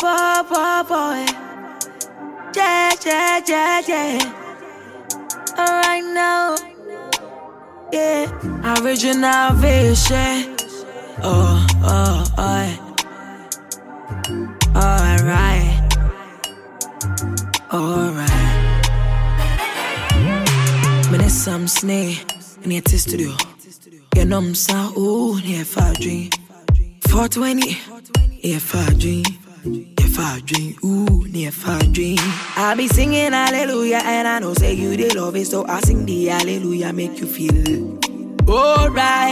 boy. Yeah. Alright now. Yeah. Original vision. Oh. Alright. Minute some snake in the studio. You know I'm so ooh, near far dream. 420, near far dream. Near far dream, ooh, near far dream. I be singing hallelujah, and I know say you they love it, so I sing the hallelujah, make you feel alright.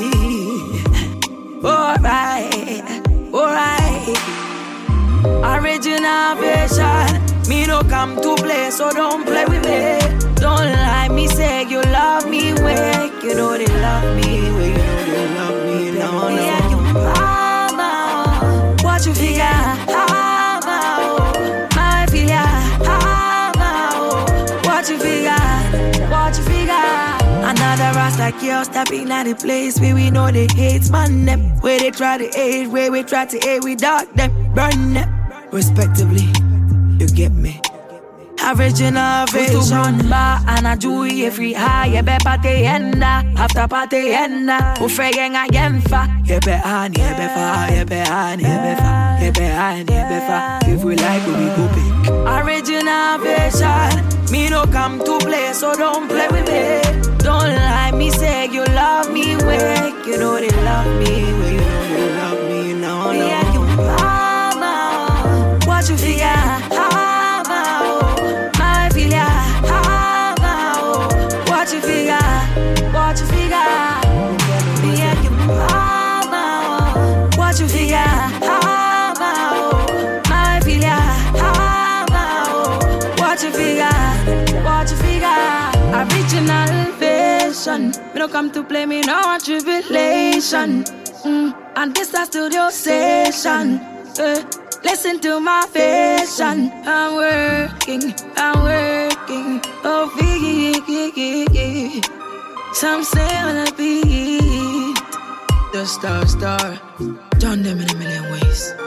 Original version. Me no come to play, so don't play with me. Don't lie, me say you love me way. You know they love me way. You know they love me, no. What you figure? My figure. What you figure? Another Rasta girl stepping at the place where we know they hate man them. Where they try to hate, where we try to hate, we dark them, burn them. Respectively, you get me. Original version bar and I do it free high. You be party enda, after party enda. Who fraying again fa? You be on, you be far, you be on, you be far, you be on, you be far. If we like, we go big. Original version. Me no come to play, so don't play with me. Don't lie, me say you love me way. You know they love me way. You know they love me, no. Yeah, you what you figure? My figure. What you figure? What you figure? Yeah, you what you figure? My figure. What you figure? What you figure? Original vision. Me no come to play, me no tribulation. And this a studio session. Listen to my vision. I'm working. Oh, biggie. Some say on a beat. The star. Done them in a million ways.